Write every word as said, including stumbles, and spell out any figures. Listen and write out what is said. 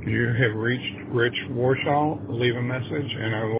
You have reached Rich Warshaw. Leave a message and I will